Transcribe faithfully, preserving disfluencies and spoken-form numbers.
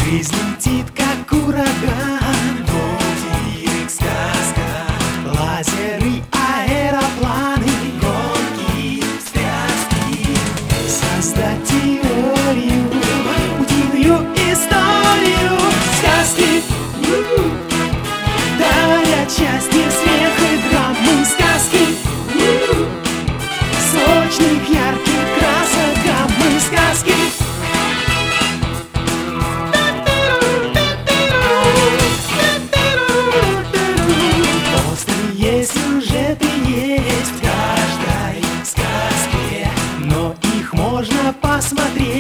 Жизнь летит, как ураган, мультик, сказка, лазеры, аэропланы, гонки, встряски. Создать теорию, утиную историю, сказки дарят счастье, смех и драмы, сказки сочных, ярких красок, гаммы, сказки. Острые сюжеты есть в каждой сказке, но их можно посмотреть